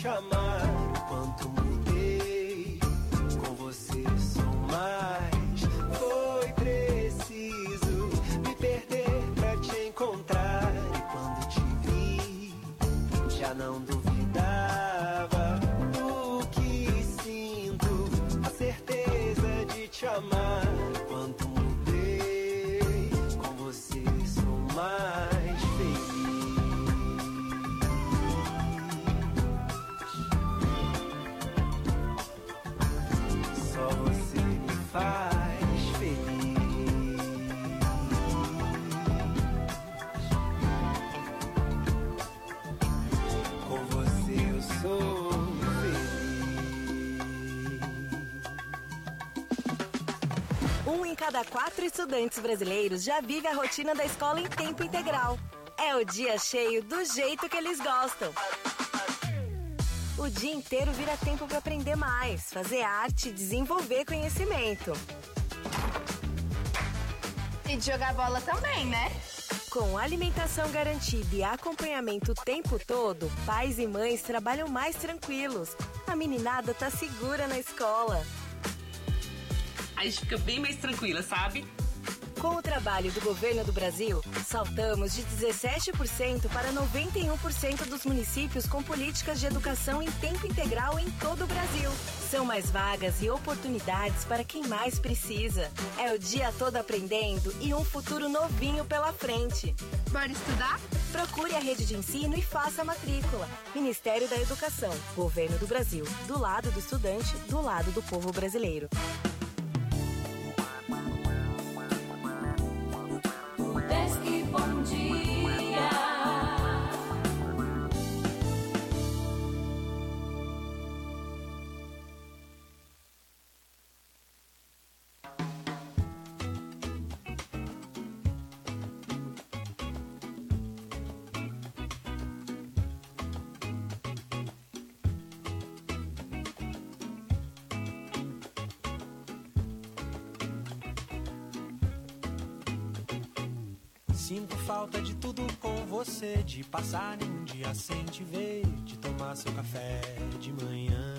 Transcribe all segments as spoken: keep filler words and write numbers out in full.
te amar. Quanto mudei, com você sou mais. Foi preciso me perder pra te encontrar. E quando te vi, já não duvidava do que sinto, a certeza de te amar. Quanto mudei, com você sou mais feliz. Só você me faz feliz. Com você eu sou Um em cada quatro estudantes brasileiros já vive a rotina da escola em tempo integral. É o dia cheio do jeito que eles gostam. O dia inteiro vira tempo para aprender mais, fazer arte e desenvolver conhecimento. E de jogar bola também, né? Com alimentação garantida e acompanhamento o tempo todo, pais e mães trabalham mais tranquilos. A meninada tá segura na escola. A gente fica bem mais tranquila, sabe? Com o trabalho do governo do Brasil, saltamos de dezessete por cento para noventa e um por cento dos municípios com políticas de educação em tempo integral em todo o Brasil. São mais vagas e oportunidades para quem mais precisa. É o dia todo aprendendo e um futuro novinho pela frente. Bora estudar? Procure a rede de ensino e faça a matrícula. Ministério da Educação, Governo do Brasil. Do lado do estudante, do lado do povo brasileiro. Bom dia. Sinto falta de tudo com você, de passar nenhum dia sem te ver, de tomar seu café de manhã,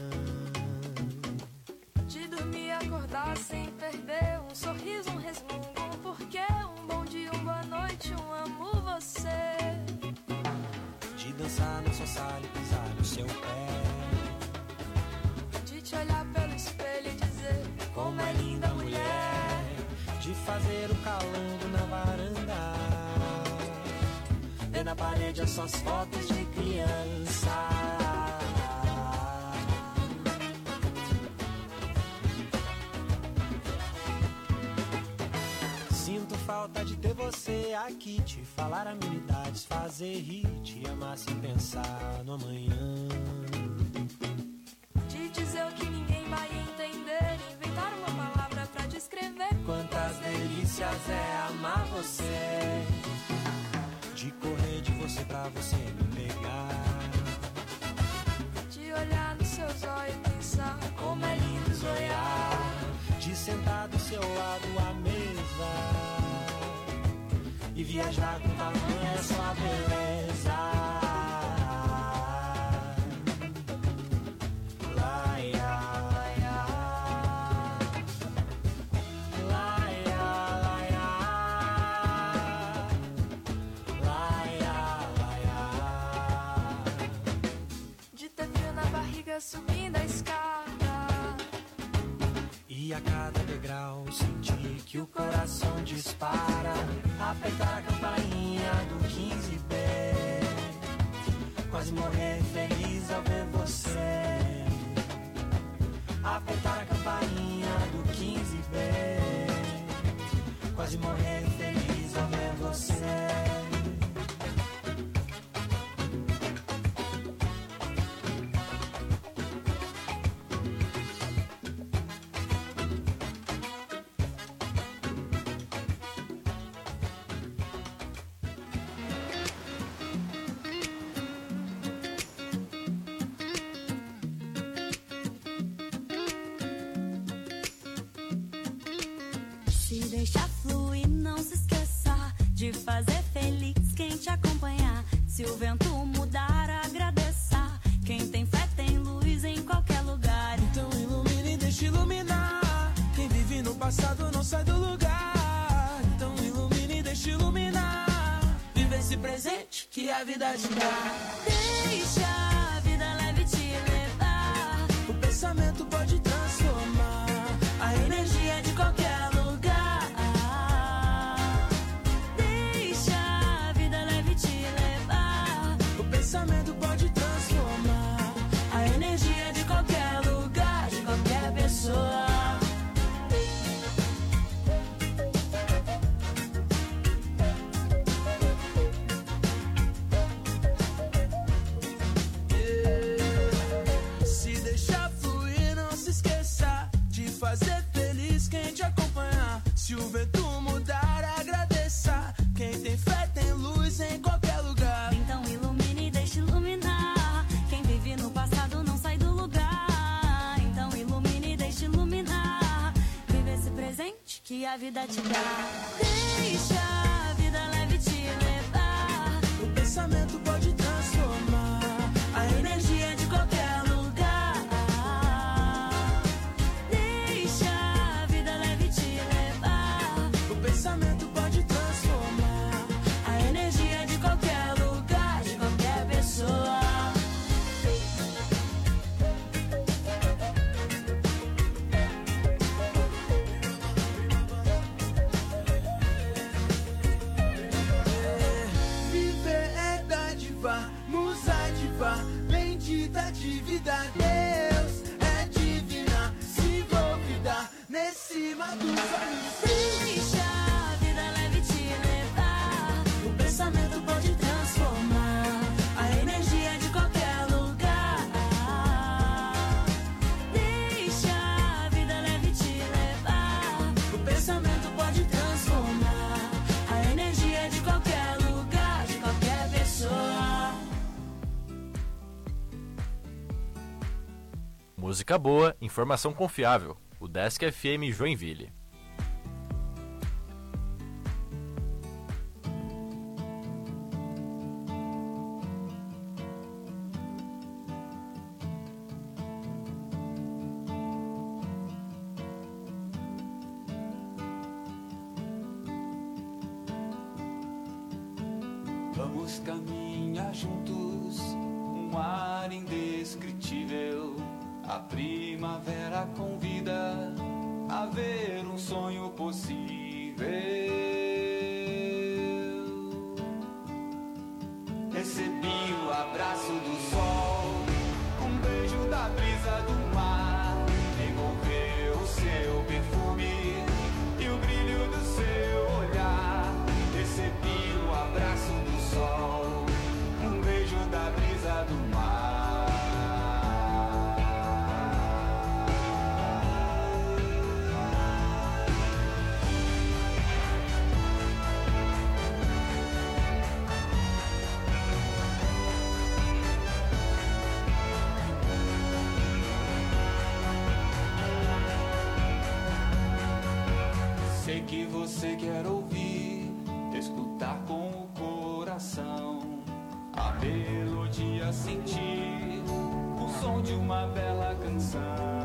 de dormir e acordar sem perder um sorriso, um resmungo, um porquê, um bom dia, uma boa noite, um amo você, de dançar na sua sala e pisar no seu pé, de te olhar pelo espelho e dizer como é linda a mulher, de fazer um calango na varanda, ver na parede as suas fotos de criança. Sinto falta de ter você aqui, te falar amenidades, fazer rir, te amar sem pensar no amanhã, de dizer o que ninguém vai entender, inventar uma palavra pra descrever quantas delícias é amar você, de correr de você pra você me pegar, de olhar nos seus olhos e pensar como é lindo zoiar, de sentar do seu lado à mesa e viajar com tamanha sua beleza. subindo a escada e a cada degrau sentir que o coração dispara. Apertar a campainha do quinze B, quase morrer feliz ao ver você. Apertar a campainha do quinze B, quase morrer feliz ao ver você. Deixa fluir, não se esqueça de fazer feliz. vida te dá. Deixa a vida leve te levar. O pensamento pode transformar a energia de qualquer lugar. Deixa a vida leve te levar. O pensamento pode transformar a energia de qualquer lugar, de qualquer pessoa. Fazer feliz quem te acompanhar. Se o vento mudar, agradeça. Quem tem fé tem luz em qualquer lugar. Então ilumine e deixe iluminar. Quem vive no passado não sai do lugar. Então ilumine e deixe iluminar. Vive esse presente que a vida te dá. Deixa a vida leve te levar. O pensamento pode transformar a energia de qualquer lugar. O pensamento pode transformar a energia de qualquer lugar, de qualquer pessoa. Viver é dádiva, musa diva, bendita de vida. Deus é divina, se envolvida nesse mar dos olhos. Deixa a vida leve te levar. O pensamento pode transformar a energia de qualquer lugar. Deixa a vida leve te levar. O pensamento pode transformar a energia de qualquer lugar, de qualquer pessoa. Música boa, informação confiável. O Desk F M Joinville. Vamos caminhar juntos, um ar indescritível. A primavera convida a ver um sonho possível. Recebi o abraço do sol, um beijo da brisa do mar. Envolveu o seu perfume e o brilho do seu olhar. Recebi o abraço do sol, um beijo da brisa do mar. Sei que você quer ouvir, escutar com o coração, a melodia sentir, o som de uma bela canção.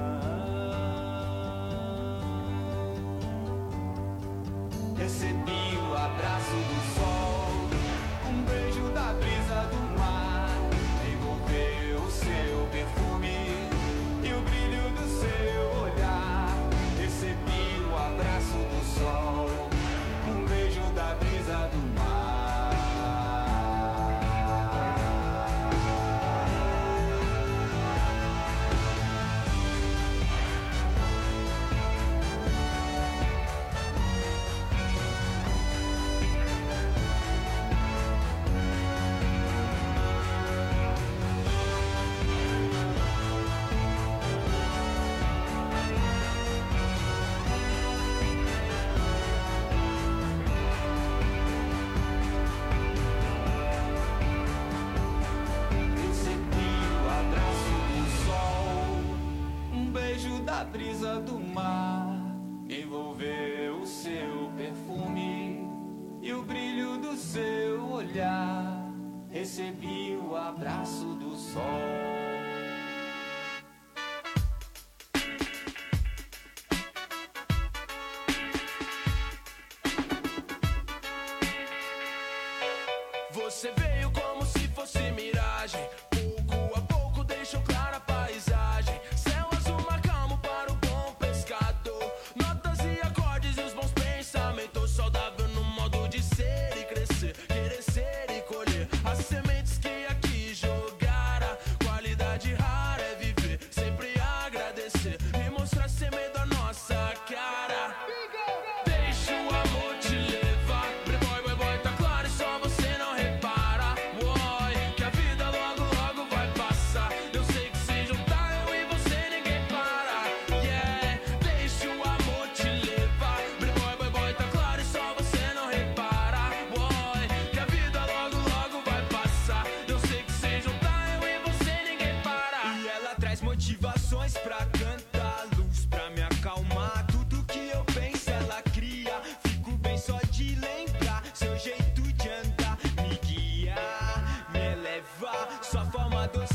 Recebi o abraço do sol, um beijo da brisa do mar. Envolveu o seu perfume e o brilho do seu olhar. Recebi o abraço do sol, um beijo da brisa do mar. A brisa do mar envolveu o seu perfume e o brilho do seu olhar. Recebi o abraço do sol. Você veio como se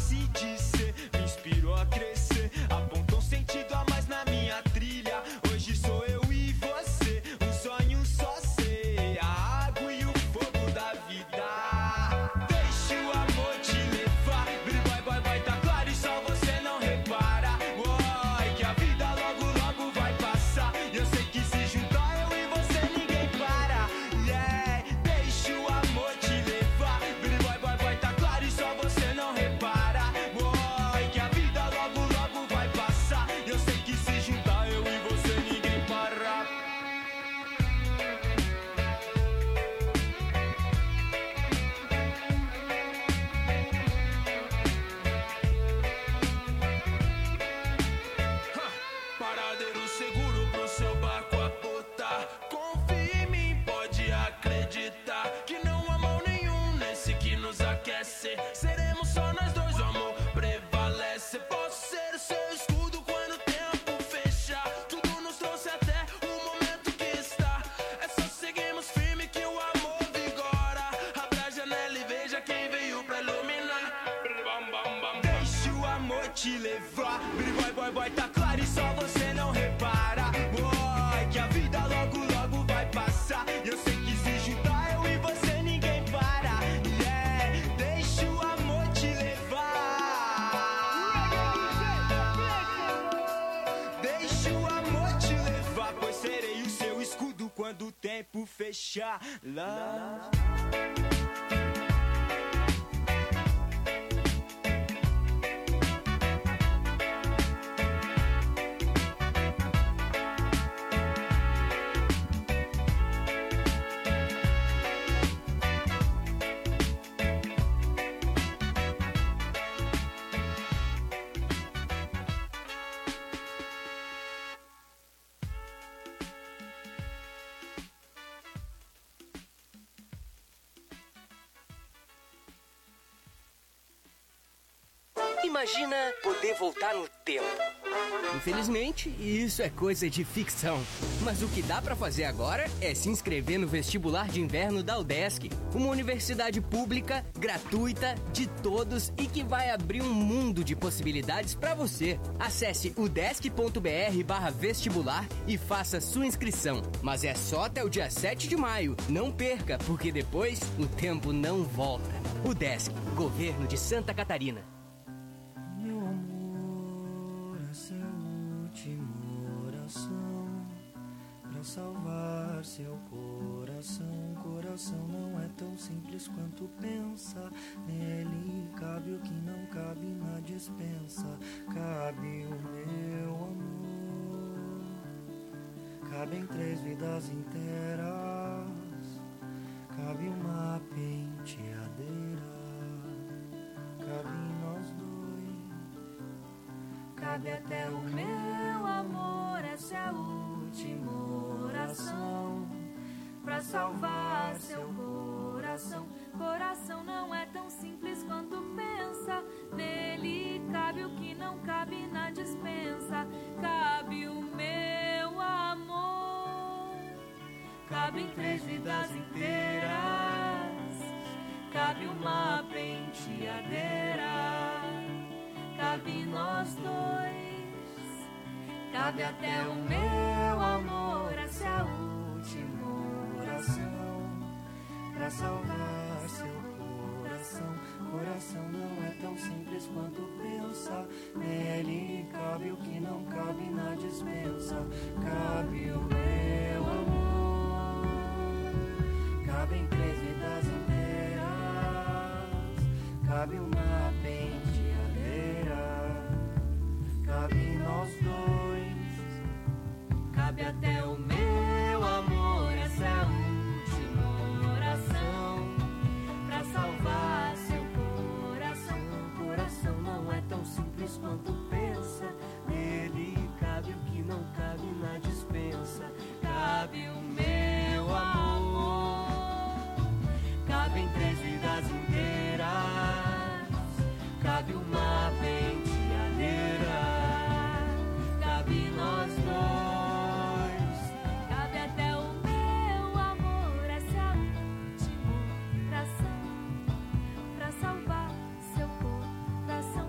esqueci de ser, me inspirou a crescer, apontou sentido a mais na minha trilha. Hoje sou eu e você, um sonho só sei, a água e o fogo da vida. Deixa o amor te levar, vai, vai, vai, tá claro e só você não repara. Oi, que a vida logo, logo vai passar. E eu sei que se juntar eu e você ninguém para. Yeah, deixa o amor te levar, vai, vai, vai, tá claro e só você não repara. Oi, que a vida logo, logo vai passar. E eu sei que se juntar eu e você ninguém para. Paradeiro seguro pro seu barco aportar. Confia em mim, pode acreditar que não há mal nenhum nesse que nos aquece. Seremos só nós dois, o amor prevalece. Posso ser o seu escudo quando o tempo fechar. Tudo nos trouxe até o momento que está. É só seguirmos firme que o amor vigora. Abra a janela e veja quem veio pra iluminar. Bam, bam, bam. Deixa o amor te levar, vai, vai, vai, tá claro e só você não repara. Oi, que a vida logo, logo vai passar. E eu sei que se juntar eu e você ninguém para. Yeah, deixa o amor te levar. Deixa o amor te levar, pois serei o seu escudo quando o tempo fechar. Lá. Imagina poder voltar no tempo. Infelizmente, isso é coisa de ficção. Mas o que dá pra fazer agora é se inscrever no vestibular de inverno da UDESC, uma universidade pública, gratuita, de todos e que vai abrir um mundo de possibilidades pra você. Acesse udesc.br barra vestibular e faça sua inscrição. Mas é só até o dia sete de maio. Não perca, porque depois o tempo não volta. UDESC, Governo de Santa Catarina. Salvar seu coração, coração não é tão simples quanto pensa. Nele cabe o que não cabe na dispensa. Cabe o meu amor, cabem três vidas inteiras. Cabe uma penteadeira, cabe nós dois. Cabe até o meu amor, essa é a última oração pra salvar seu coração. Coração não é tão simples quanto pensa. Nele cabe o que não cabe na dispensa. Cabe o meu amor, cabem três vidas inteiras. Cabe uma penteadeira, cabe nós dois. Cabe até o meu amor, essa é a última oração pra salvar seu coração. Coração não é tão simples quanto pensa. Nele cabe o que não cabe na dispensa. Cabe o meu amor, cabem três vidas inteiras. Cabe uma penteadeira, cabe nós dois. Cabe até o meu amor, essa é a última oração pra salvar seu coração. Coração não é tão simples quanto pensa. Nele cabe o que não cabe na dispensa. Cabe o meu amor, cabem três vidas inteiras. Cabe uma penteadeira, cabe nós dois. Salvar seu coração.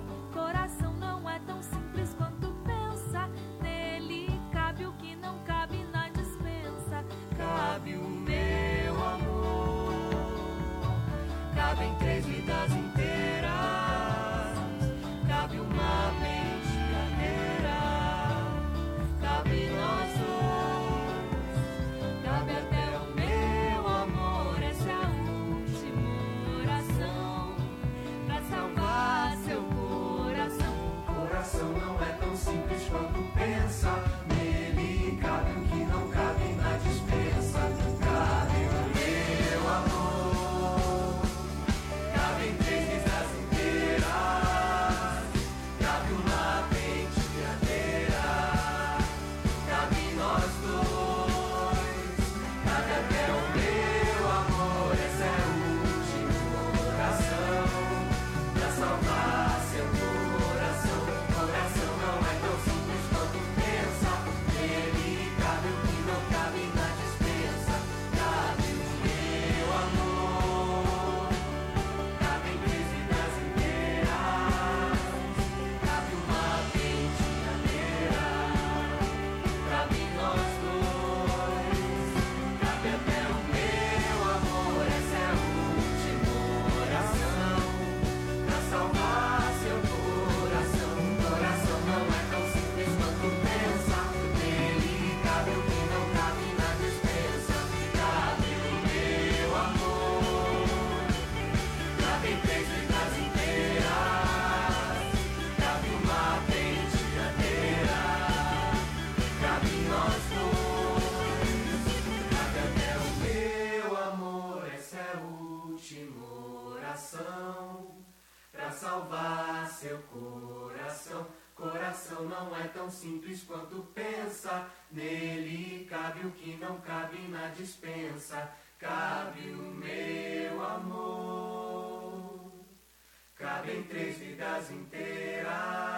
seu coração. Coração não é tão simples quanto pensa. Nele cabe o que não cabe na dispensa. Cabe o meu amor. Cabem três vidas inteiras.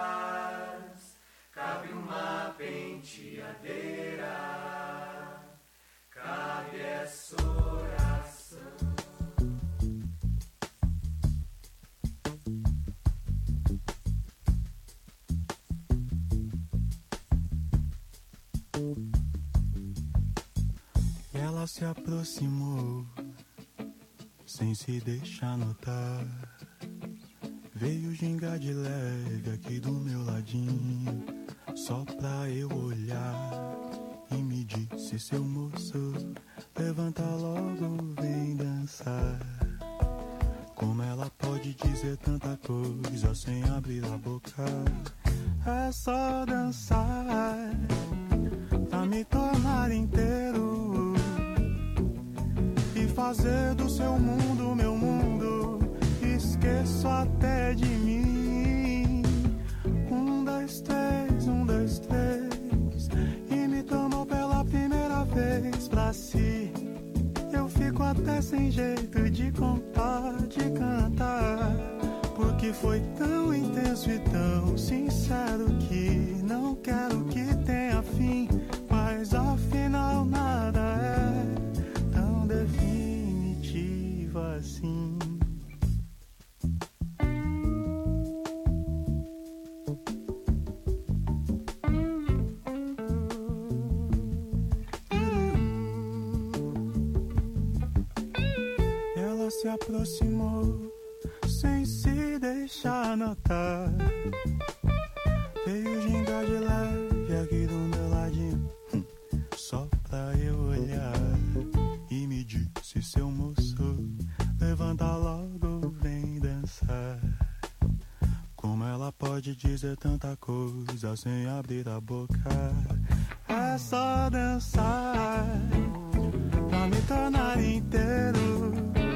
Cabe uma penteadeira. Cabe essa oração. Ela se aproximou, sem se deixar notar. Veio gingar de leve aqui do meu ladinho, só pra eu olhar. E me disse, seu moço, levanta logo, vem dançar. Como ela pode dizer tanta coisa sem abrir a boca? É só dançar pra me tornar inteiro e fazer do seu mundo meu mundo. Esqueço até de mim. Um, dois, três, um, dois, três. E me tomou pela primeira vez pra si. Eu fico até sem jeito de contar, de cantar, porque foi tão intenso e tão sincero que não quero que tenha fim. Mas afinal nada é tão definitivo assim. Ela se aproximou sem se deixar notar. Veio gingar de leve aqui do meu ladinho, hum, só pra eu olhar. E me disse, seu moço, levanta logo, vem dançar. Como ela pode dizer tanta coisa sem abrir a boca? É só dançar pra me tornar inteiro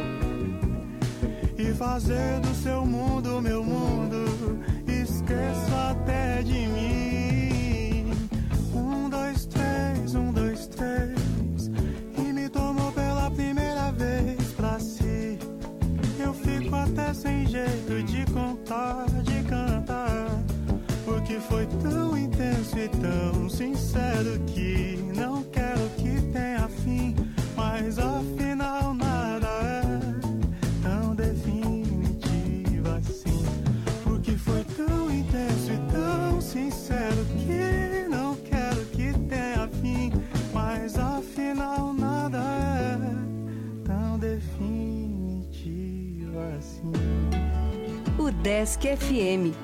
e fazer do seu mundo meu mundo. Esqueço até de mim. Um, dois, três, um, dois, três. E me tomou pela primeira vez pra si. Eu fico até sem jeito de contar, de cantar, porque foi tão intenso e tão sincero que não quero que tenha fim. Mas afinal nada é tão definitivo assim, porque foi tão intenso e tão sincero que não quero que tenha fim. Mas afinal nada é tão definitivo assim. O Desk F M.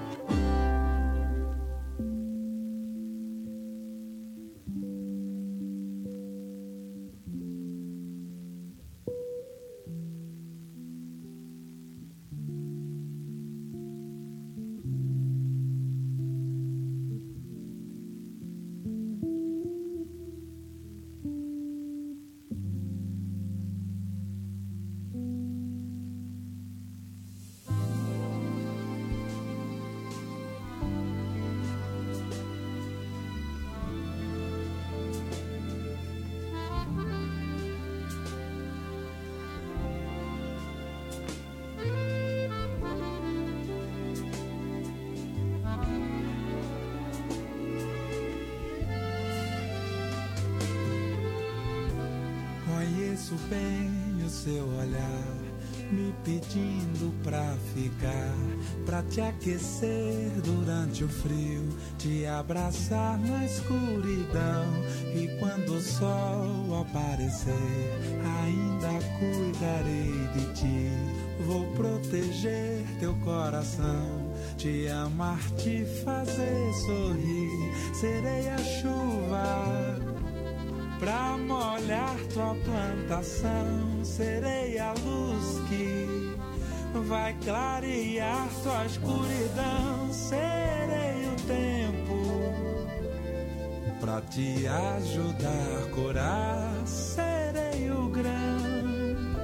Conheço bem o seu olhar, me pedindo pra ficar, pra te aquecer durante o frio, te abraçar na escuridão. E quando o sol aparecer, ainda cuidarei de ti. Vou proteger teu coração, te amar, te fazer sorrir. Serei a chuva pra molhar tua plantação, serei a luz que vai clarear tua escuridão. Serei o tempo pra te ajudar a curar. Serei o grão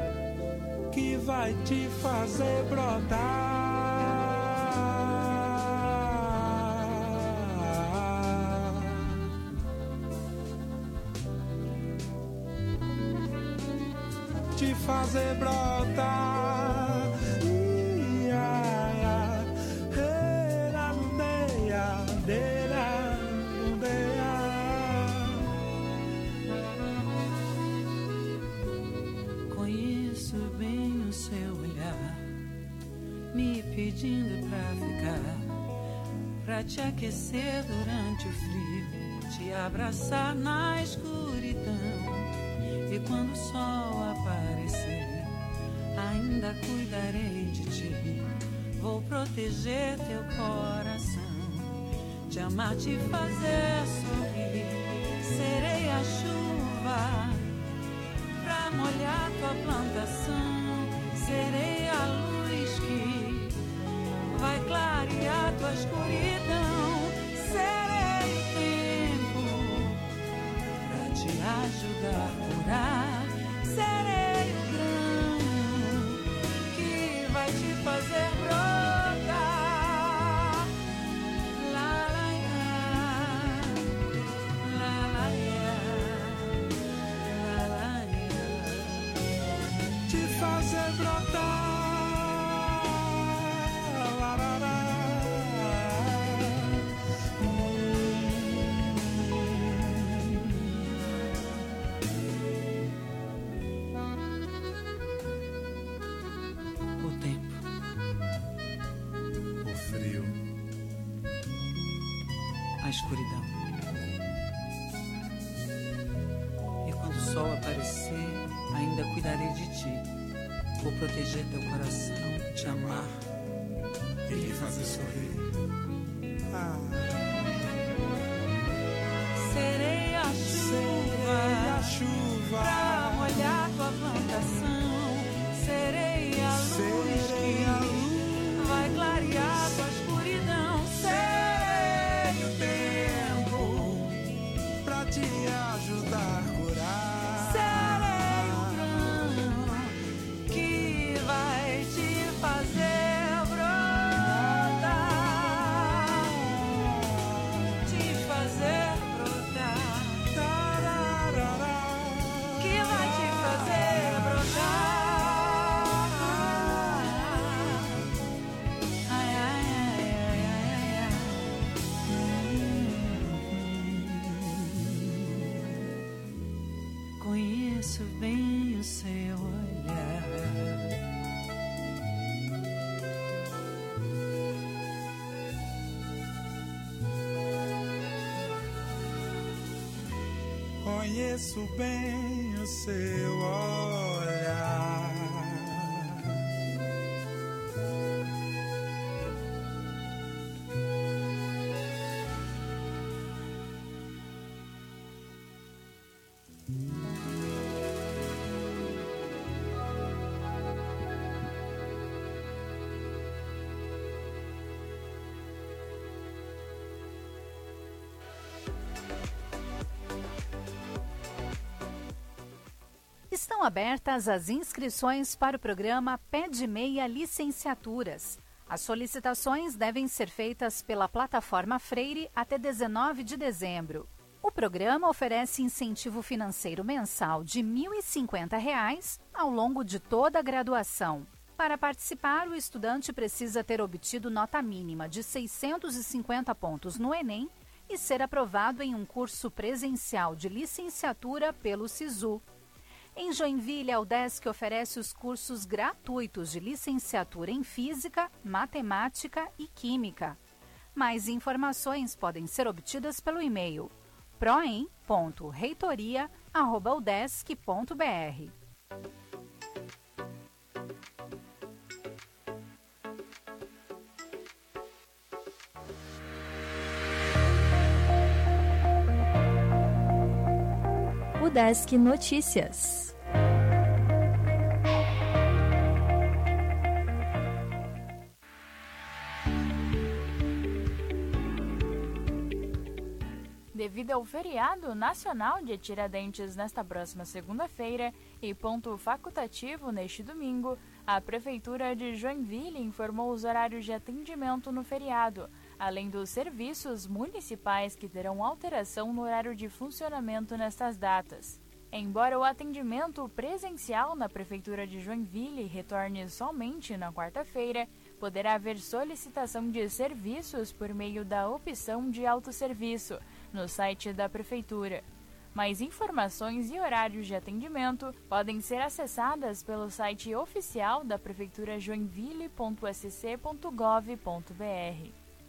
que vai te fazer brotar. fazer brotar. Ia, ia, era, deia, deira, deia. Conheço bem o seu olhar, me pedindo pra ficar, pra te aquecer durante o frio, te abraçar na escuridão. E quando o sol aparecer, ainda cuidarei de ti. Vou proteger teu coração, te amar, te fazer sorrir. Serei a chuva pra molhar tua plantação. Serei a luz que vai clarear tua escuridão. Serei o tempo pra te ajudar a curar. Serei o grão que vai te fazer brotar. La la ya, la la ya, la la ya. Te fazer brotar. A escuridão. E quando o sol aparecer, ainda cuidarei de ti. Vou proteger teu coração, te amar e lhe fazer sorrir. Ah. Serei a chuva, serei a chuva pra molhar tua plantação. Serei a luz serei que a luz vai clarear tua escuridão. Serei o tempo pra te ajudar a curar. Serei o grão que vai te fazer brotar, te fazer brotar, que vai te fazer brotar. Ai, ai, ai, ai, ai, ai. Conheço bem o seu olhar. Conheço bem o seu olhar. Estão abertas as inscrições para o programa Pé de Meia Licenciaturas. As solicitações devem ser feitas pela plataforma Freire até dezenove de dezembro. O programa oferece incentivo financeiro mensal de mil e cinquenta reais ao longo de toda a graduação. Para participar, o estudante precisa ter obtido nota mínima de seiscentos e cinquenta pontos no Enem e ser aprovado em um curso presencial de licenciatura pelo SISU. Em Joinville, a UDESC oferece os cursos gratuitos de licenciatura em Física, Matemática e Química. Mais informações podem ser obtidas pelo e-mail proem ponto reitoria arroba udesc ponto br. UDESC Notícias. Devido ao feriado nacional de Tiradentes nesta próxima segunda-feira e ponto facultativo neste domingo, a Prefeitura de Joinville informou os horários de atendimento no feriado, além dos serviços municipais que terão alteração no horário de funcionamento nestas datas. Embora o atendimento presencial na Prefeitura de Joinville retorne somente na quarta-feira, poderá haver solicitação de serviços por meio da opção de autosserviço no site da Prefeitura. Mais informações e horários de atendimento podem ser acessadas pelo site oficial da Prefeitura joinville ponto s c ponto gov ponto b r.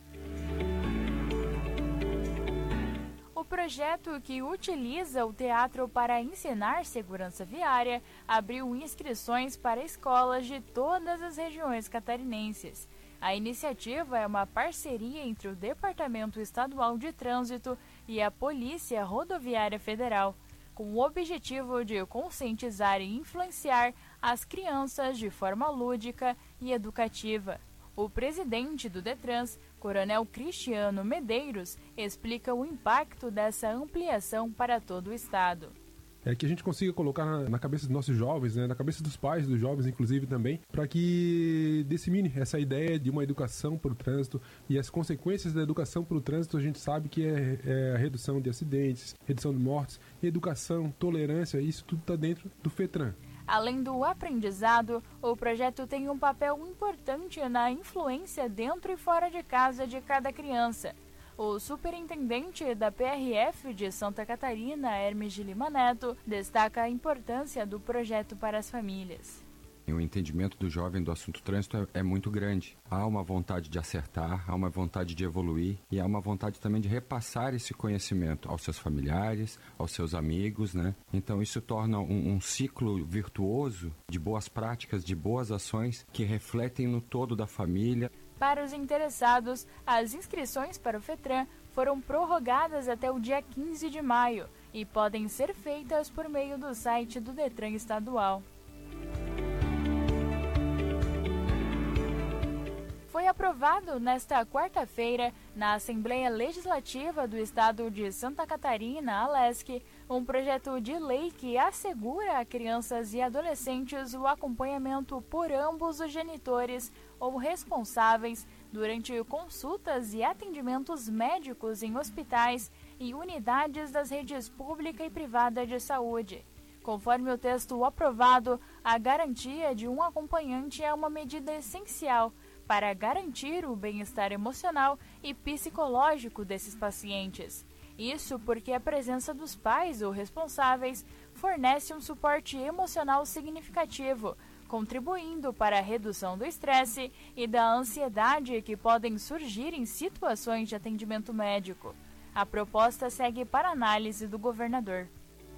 O projeto que utiliza o teatro para ensinar segurança viária abriu inscrições para escolas de todas as regiões catarinenses. A iniciativa é uma parceria entre o Departamento Estadual de Trânsito e a Polícia Rodoviária Federal, com o objetivo de conscientizar e influenciar as crianças de forma lúdica e educativa. O presidente do Detrans, Coronel Cristiano Medeiros, explica o impacto dessa ampliação para todo o estado. É que a gente consiga colocar na, na cabeça dos nossos jovens, né, na cabeça dos pais dos jovens, inclusive também, para que dissemine essa ideia de uma educação para o trânsito, e as consequências da educação para o trânsito a gente sabe que é, é a redução de acidentes, redução de mortes, educação, tolerância, isso tudo está dentro do FETRAN. Além do aprendizado, o projeto tem um papel importante na influência dentro e fora de casa de cada criança. O superintendente da P R F de Santa Catarina, Hermes de Lima Neto, destaca a importância do projeto para as famílias. O entendimento do jovem do assunto trânsito é, é muito grande. Há uma vontade de acertar, há uma vontade de evoluir e há uma vontade também de repassar esse conhecimento aos seus familiares, aos seus amigos, né? Então isso torna um, um ciclo virtuoso de boas práticas, de boas ações que refletem no todo da família. Para os interessados, as inscrições para o FETRAN foram prorrogadas até o dia quinze de maio e podem ser feitas por meio do site do Detran Estadual. Foi aprovado nesta quarta-feira, na Assembleia Legislativa do Estado de Santa Catarina, ALESC, um projeto de lei que assegura a crianças e adolescentes o acompanhamento por ambos os genitores ou responsáveis durante consultas e atendimentos médicos em hospitais e unidades das redes pública e privada de saúde. Conforme o texto aprovado, a garantia de um acompanhante é uma medida essencial para garantir o bem-estar emocional e psicológico desses pacientes. Isso porque a presença dos pais ou responsáveis fornece um suporte emocional significativo, contribuindo para a redução do estresse e da ansiedade que podem surgir em situações de atendimento médico. A proposta segue para análise do governador.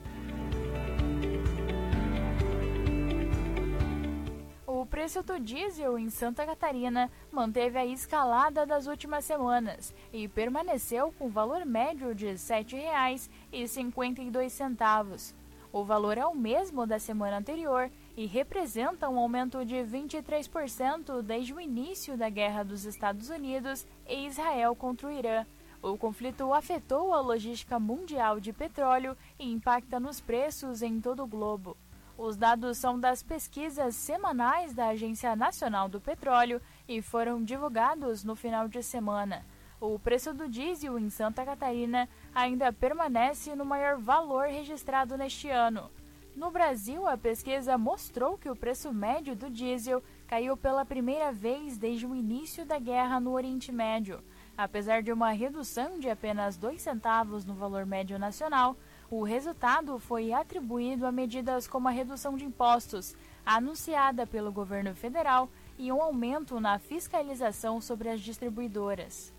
O preço do diesel em Santa Catarina manteve a escalada das últimas semanas e permaneceu com valor médio de sete reais e cinquenta e dois centavos. O valor é o mesmo da semana anterior e representa um aumento de vinte e três por cento desde o início da guerra dos Estados Unidos e Israel contra o Irã. O conflito afetou a logística mundial de petróleo e impacta nos preços em todo o globo. Os dados são das pesquisas semanais da Agência Nacional do Petróleo e foram divulgados no final de semana. O preço do diesel em Santa Catarina ainda permanece no maior valor registrado neste ano. No Brasil, a pesquisa mostrou que o preço médio do diesel caiu pela primeira vez desde o início da guerra no Oriente Médio. Apesar de uma redução de apenas dois centavos no valor médio nacional, o resultado foi atribuído a medidas como a redução de impostos, anunciada pelo governo federal, e um aumento na fiscalização sobre as distribuidoras.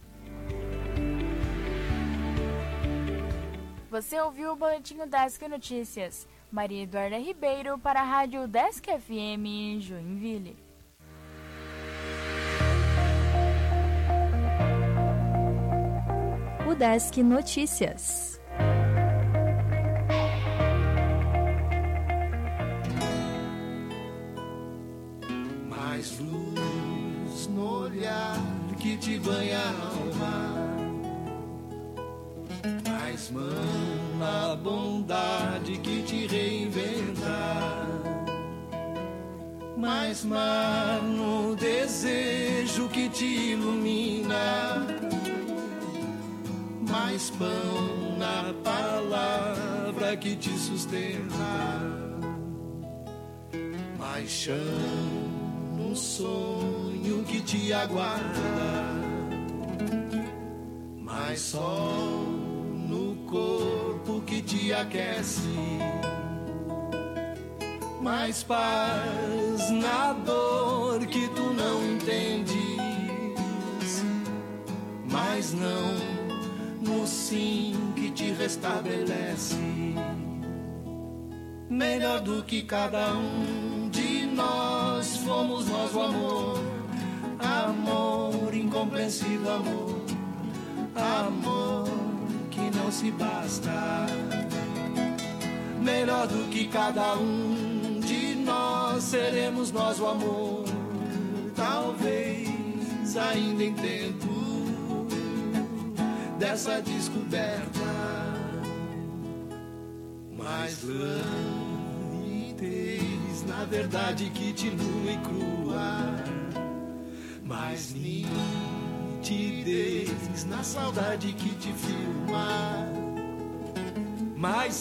Você ouviu o Boletim Desk Notícias. Maria Eduarda Ribeiro para a Rádio Desk F M Joinville. O Desk Notícias. Mais luz no olhar que te banha a alma, mais mão na bondade que te reinventa, mais mar no desejo que te ilumina, mais pão na palavra que te sustenta. Paixão no sonho que te aguarda, mais sol no corpo que te aquece, mais paz na dor que tu não entendes, mais não no sim que te restabelece. Melhor do que cada um de nós fomos nós o amor, amor incompreensível, amor, amor que não se basta. Melhor do que cada um de nós seremos nós o amor, talvez ainda em tempo dessa descoberta. Mais lanidez na verdade que te nua e crua, mais nitidez na saudade que te filma, mais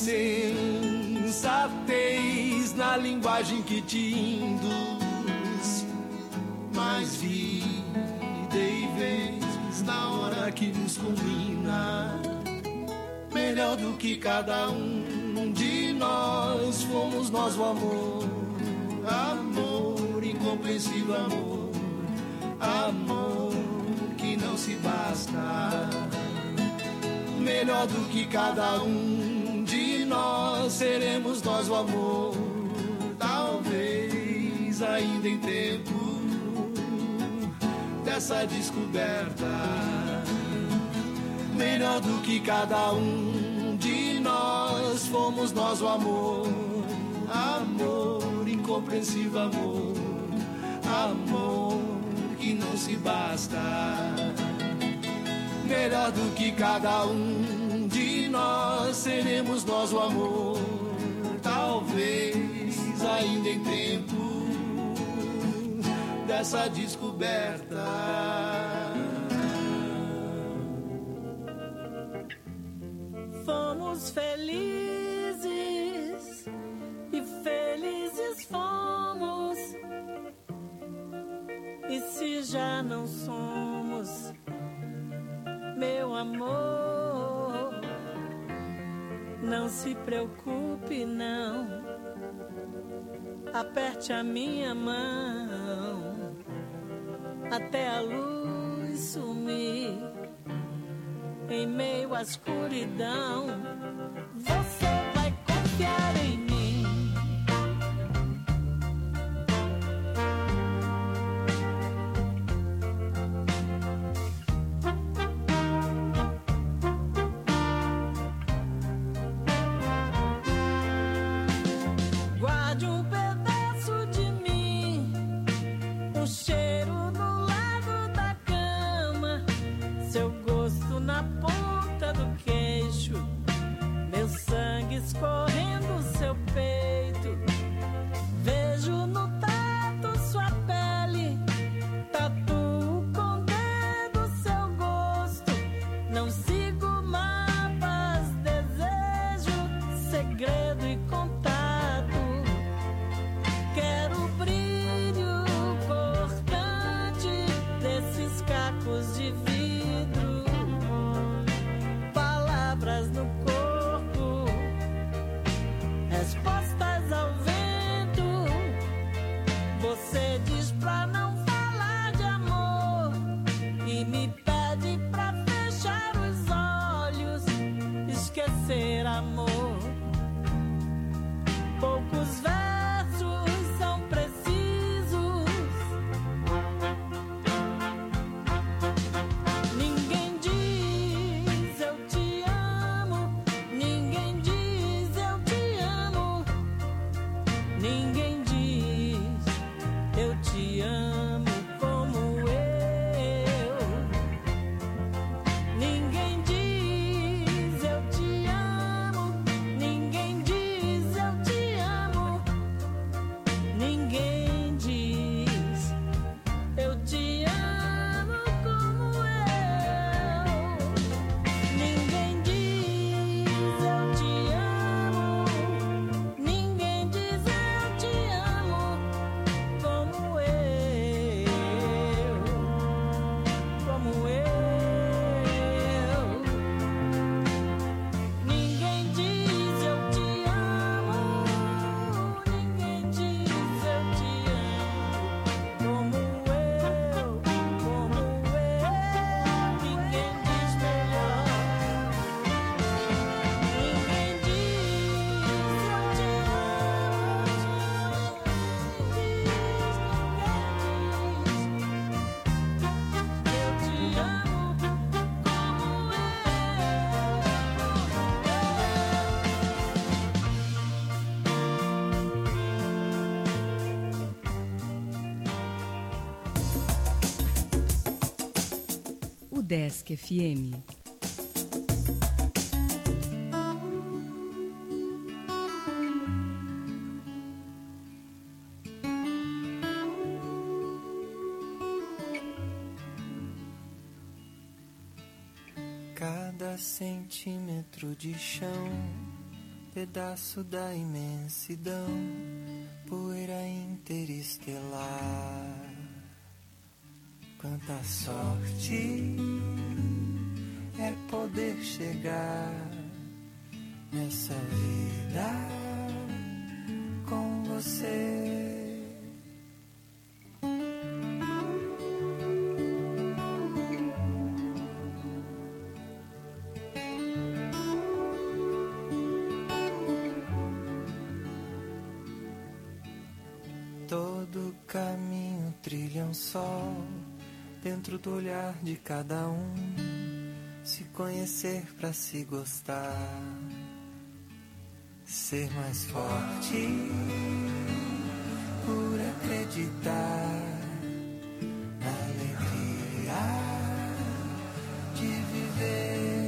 sensatez na linguagem que te induz, mais vida e vez na hora que nos combina. Melhor do que cada um de nós fomos nós o amor, amor incompreensível, amor, amor que não se basta. Melhor do que cada um de nós seremos nós o amor, talvez ainda em tempo dessa descoberta. Melhor do que cada um de nós fomos nós o amor, amor incompreensível, amor, amor que não se basta. Melhor do que cada um de nós seremos nós o amor, talvez ainda em tempo dessa descoberta. Fomos felizes e felizes fomos, e se já não somos, meu amor, não se preocupe não, aperte a minha mão até a luz sumir em meio à escuridão. Você vai confiar em mim. Guarde um pedaço de mim, um cheiro no lado da cama, seu gosto na ponta do queixo, meu sangue escorrendo seu peito. Vejo no tato sua pele, tatuo com dedo seu gosto. Não sigo mapas, desejo segredo e contato. Quero o brilho cortante desses cacos de vidro, palavras no corpo, respostas ao vento, Udesc F M. Cada centímetro de chão, pedaço da imensidão, poeira interestelar. Quanta sorte é poder chegar nessa vida com você. Todo caminho trilha um sol dentro do olhar de cada um. Se conhecer pra se gostar, ser mais forte por acreditar na alegria de viver.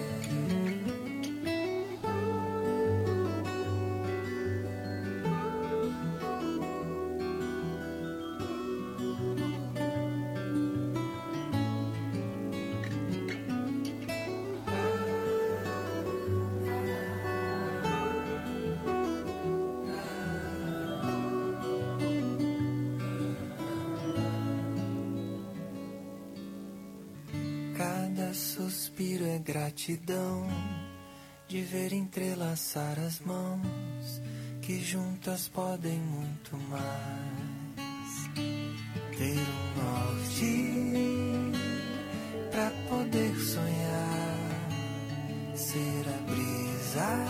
Suspiro é gratidão de ver entrelaçar as mãos que juntas podem muito mais. Ter um norte pra poder sonhar, ser a brisa,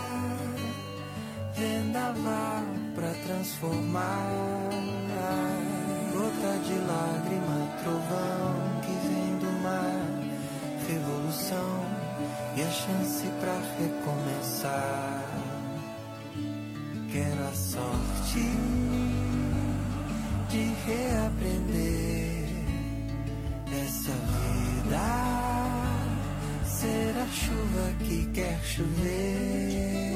vendaval pra transformar. Gota de lágrima, trovão que vem do mar, revolução e a chance pra recomeçar. Quero a sorte de reaprender essa vida, ser a chuva que quer chover.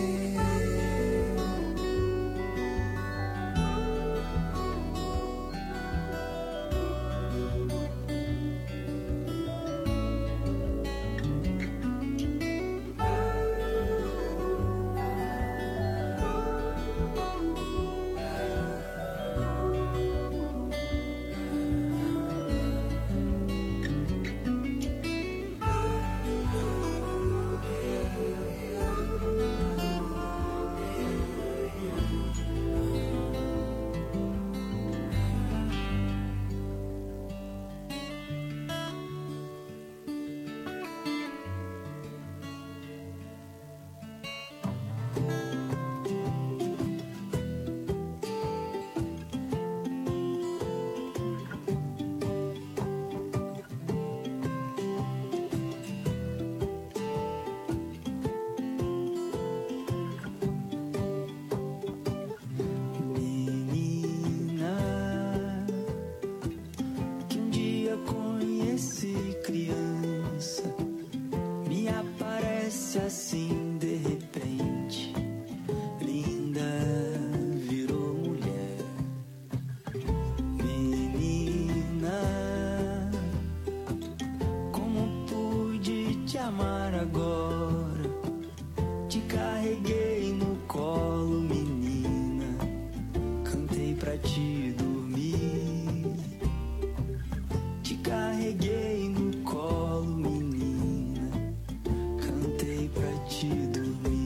Assim de repente, linda virou mulher. Menina, como pude te amar agora? Te carreguei no colo, menina, cantei pra te dormir. Te carreguei no colo, menina, cantei pra te dormir.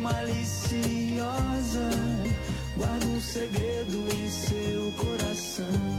maliciosa guarda um segredo em seu coração.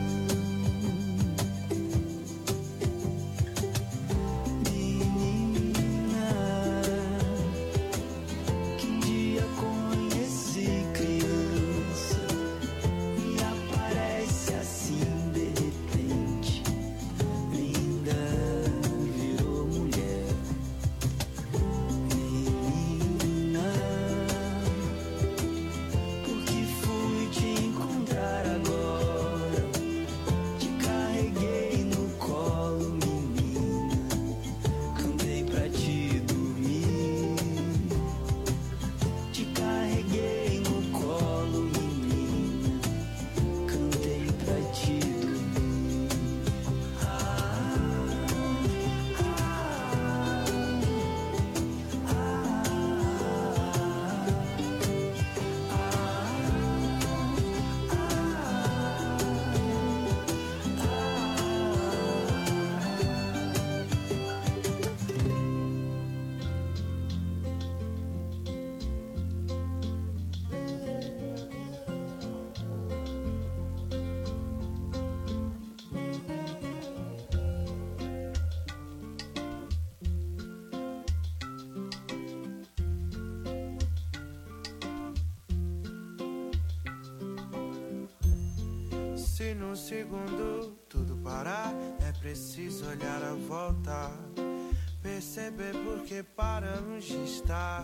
Se num segundo tudo parar, é preciso olhar à volta, perceber por que paramos de estar.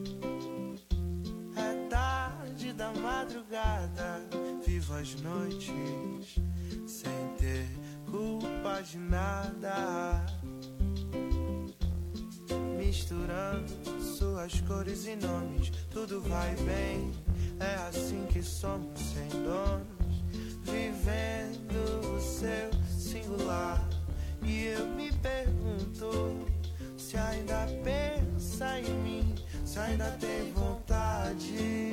É tarde da madrugada, vivo as noites sem ter culpa de nada, misturando suas cores e nomes, tudo vai bem, é assim que somos sem donos, vivendo o seu singular. E eu me pergunto se ainda pensa em mim, se ainda tem vontade.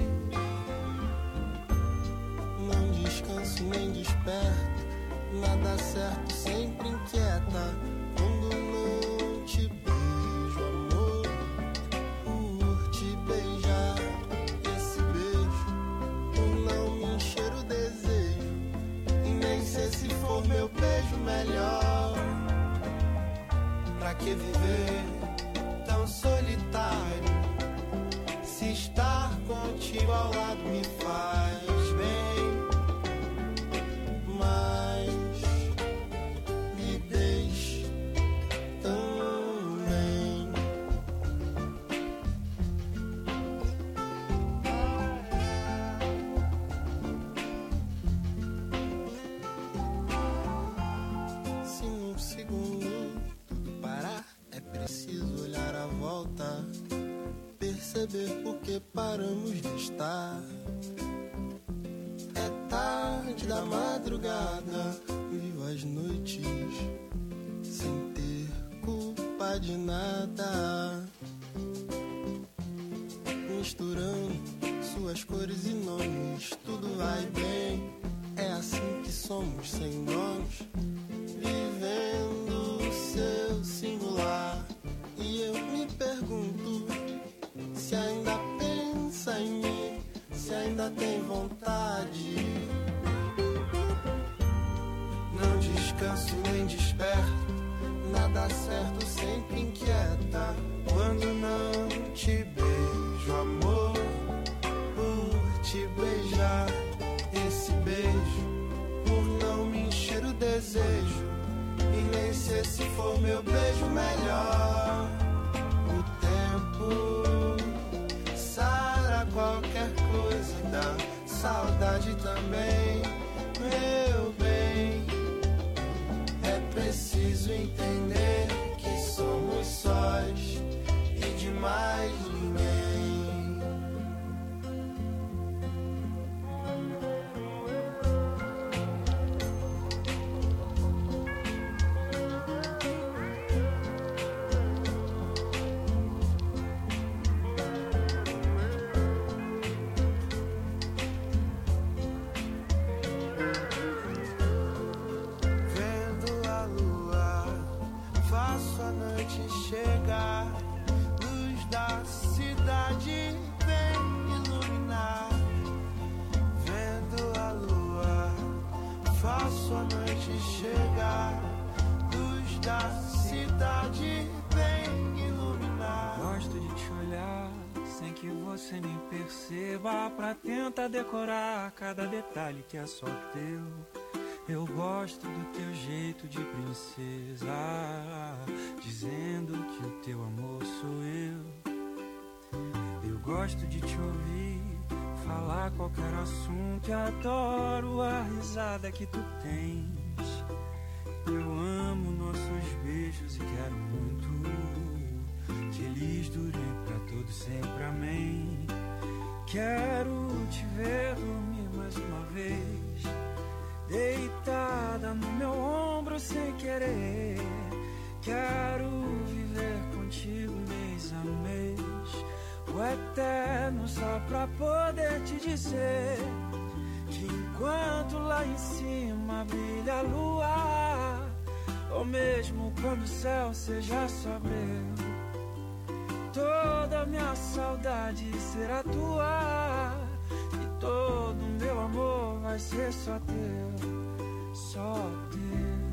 Não descanso nem desperto, nada certo sempre inquieta. Quando não te beijo, amor, por te beijar, esse beijo, por não me encher o desejo, e nem sei se for meu beijo melhor. Pra que viver tão solitário, se estar contigo ao lado me faz bem, mas me deixe também. Se num segundo tudo parar, é preciso olhar à volta, perceber por que paramos de estar. É tarde da madrugada, vivo as noites sem ter culpa de nada, misturando suas cores e nomes, tudo vai bem, é assim que somos sem donos, vivendo o seu singular. E eu me pergunto se ainda pensa em mim, se ainda tem vontade. Não descanso nem desperto, Nada certo sempre inquieta. quando não te beijo, amor, por te beijar, esse beijo, por não me encher o desejo, e nem sei se for meu beijo melhor. O tempo sara qualquer coisa e dá saudade também, meu bem. É preciso entender que somos sós e de mais ninguém. Quando a noite chegar, luz da cidade vem iluminar. Gosto de te olhar sem que você me perceba, pra tentar decorar cada detalhe que é só teu. Eu gosto do teu jeito de princesa, dizendo que o teu amor sou eu. Eu gosto de te ouvir falar qualquer assunto e adoro a risada que tu tens. Eu amo nossos beijos e quero muito que eles durem pra todo sempre, amém. Quero te ver dormir mais uma vez, deitada no meu ombro sem querer. Quero viver contigo mês a mês, o eterno, só pra poder te dizer que enquanto lá em cima brilha a lua, ou mesmo quando o céu seja só breu, toda minha saudade será tua e todo meu amor vai ser só teu, só teu.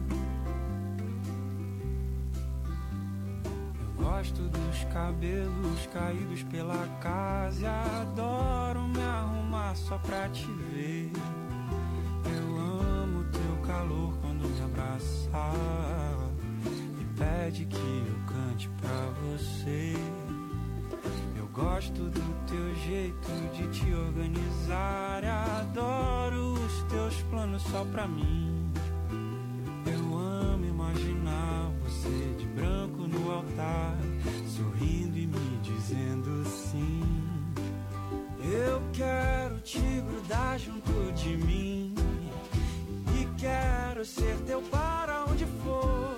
Eu gosto dos cabelos caídos pela casa e adoro me arrumar só pra te ver. Eu amo teu calor quando me abraçar e pede que eu cante pra você. Eu gosto do teu jeito de te organizar e adoro os teus planos só pra mim. Eu amo imaginar você de branco no altar, sorrindo e me dizendo sim. Eu quero te grudar junto de mim e quero ser teu para onde for,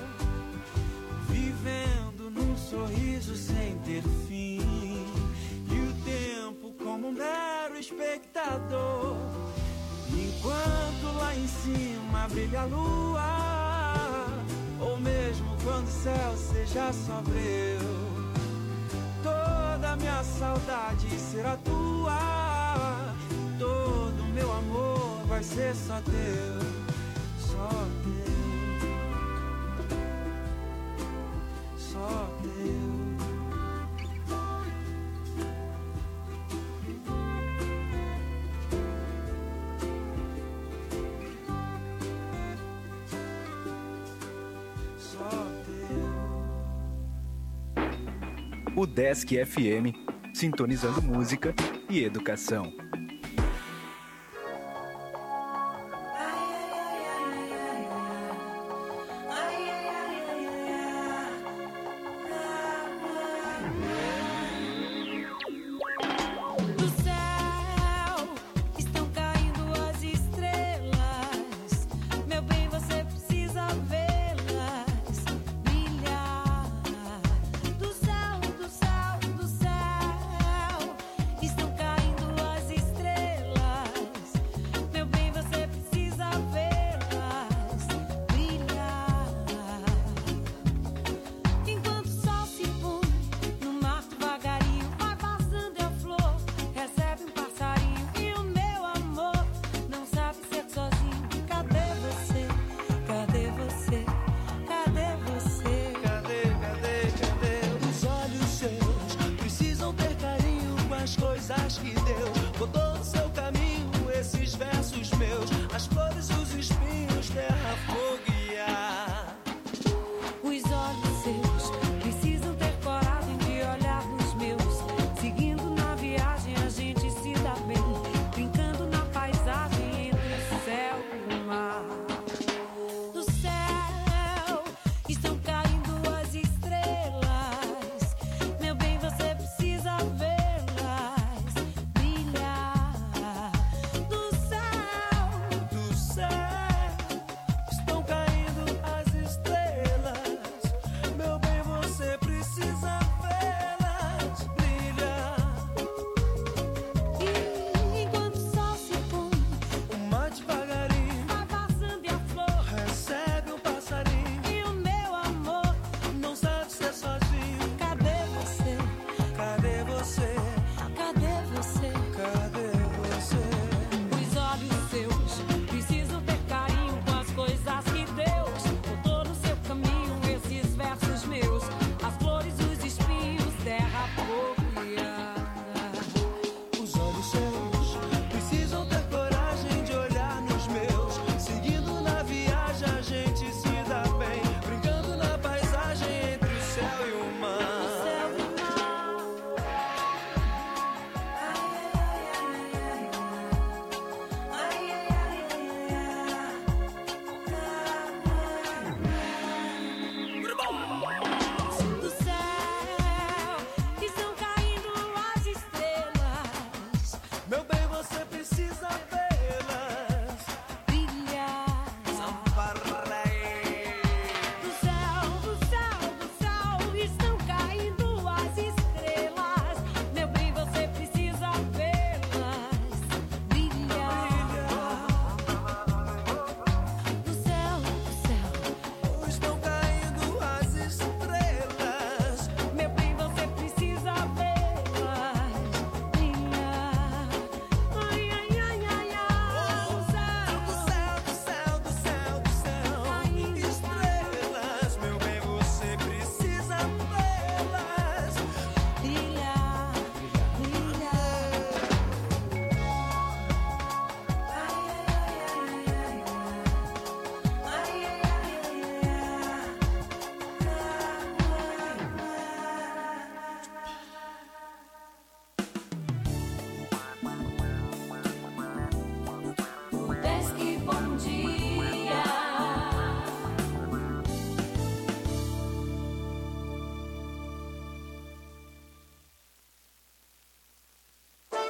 vivendo num sorriso sem ter fim, e o tempo como um mero espectador, enquanto lá em cima brilha a lua, ou mesmo quando o céu seja só breu, toda minha saudade será tua, todo meu amor vai ser só teu, só teu, só teu. O Desk F M, sintonizando música e educação. Brilhar.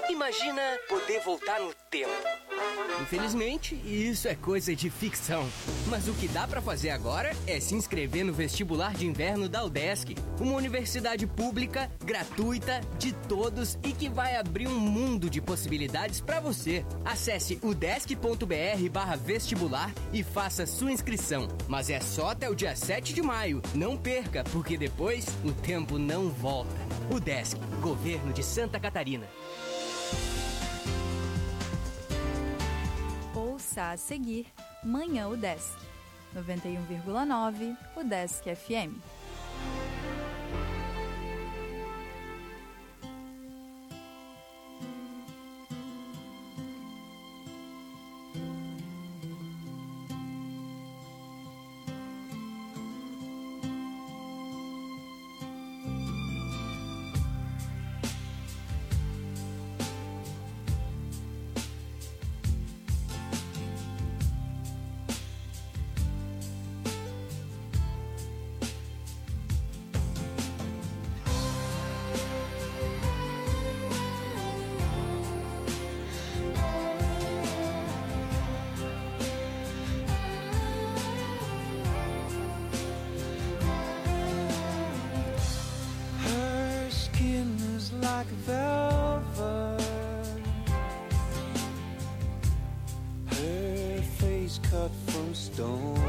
Imagina poder voltar no tempo. Infelizmente, isso é coisa de ficção. Mas o que dá pra fazer agora é se inscrever no vestibular de inverno da UDESC, uma universidade pública, gratuita, de todos e que vai abrir um mundo de possibilidades pra você. Acesse udesc.br barra vestibular e faça sua inscrição. Mas é só até o dia sete de maio. Não perca, porque depois o tempo não volta. UDESC, Governo de Santa Catarina. Ouça a seguir Manhã UDESC, noventa e um vírgula nove UDESC F M. Cut from stone.